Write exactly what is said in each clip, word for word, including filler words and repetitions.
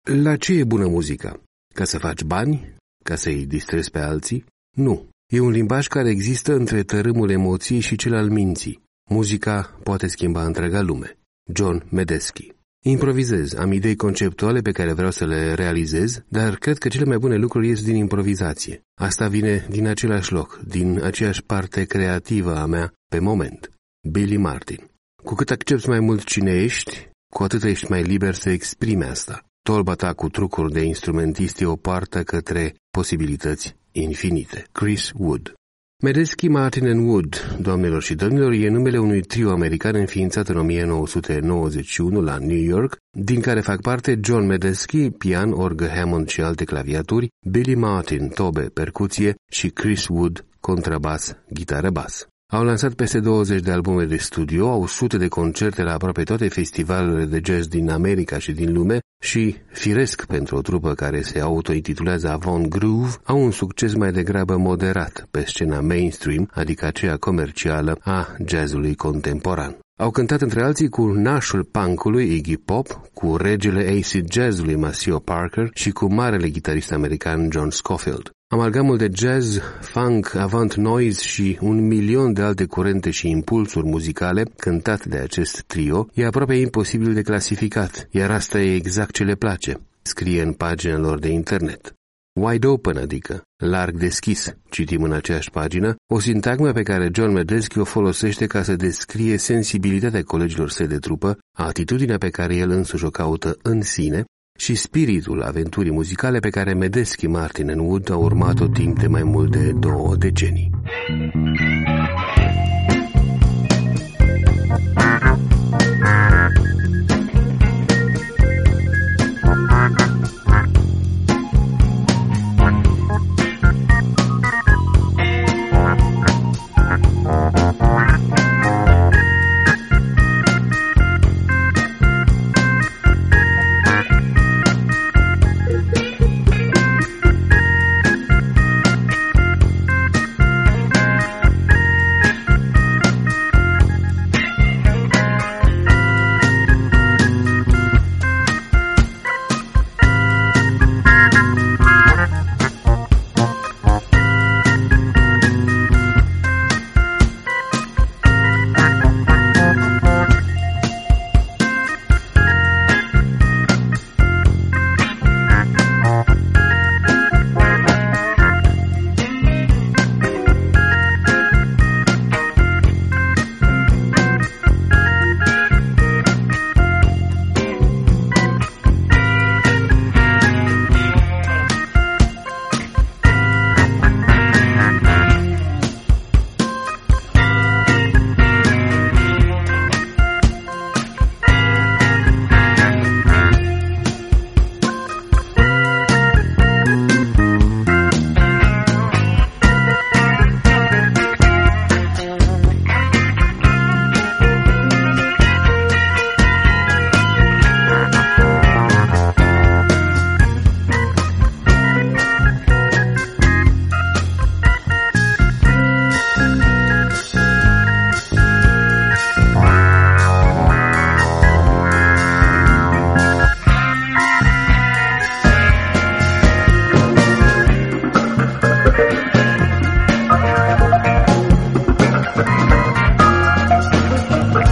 La ce e bună muzica? Ca să faci bani? Ca să-i distrezi pe alții? Nu. E un limbaj care există între tărâmul emoției și cel al minții. Muzica poate schimba întreaga lume. John Medeski. Improvizez, am idei conceptuale pe care vreau să le realizez, dar cred că cele mai bune lucruri ies din improvizație. Asta vine din același loc, din aceeași parte creativă a mea pe moment. Billy Martin. Cu cât accepti mai mult cine ești, cu atât ești mai liber să exprimi asta. Tolba ta cu trucuri de instrumentist e o poartă către posibilități infinite. Chris Wood. Medeski, Martin and Wood, doamnelor și domnilor, e numele unui trio american înființat în o mie nouă sute nouăzeci și unu la New York, din care fac parte John Medeski, pian, orgă Hammond și alte claviaturi, Billy Martin, tobe, percuție și Chris Wood, contrabas, gitară-bas. Au lansat peste douăzeci de albume de studio, au sute de concerte la aproape toate festivalurile de jazz din America și din lume și, firesc pentru o trupă care se autointitulează Avant Groove, au un succes mai degrabă moderat pe scena mainstream, adică aceea comercială a jazzului contemporan. Au cântat între alții cu nașul punkului Iggy Pop, cu regele acid jazzului Maceo Parker și cu marele gitarist american John Scofield. Amalgamul de jazz, funk, avant noise și un milion de alte curente și impulsuri muzicale cântate de acest trio e aproape imposibil de clasificat, iar asta e exact ce le place, scrie în paginile lor de internet. Wide open, adică larg deschis, citim în aceeași pagină, o sintagmă pe care John Medeski o folosește ca să descrie sensibilitatea colegilor săi de trupă, atitudinea pe care el însuși o caută în sine și spiritul aventurii muzicale pe care Medeski, Martin and Wood au urmat-o timp de mai mult de două decenii.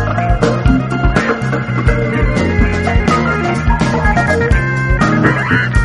We'll be right back.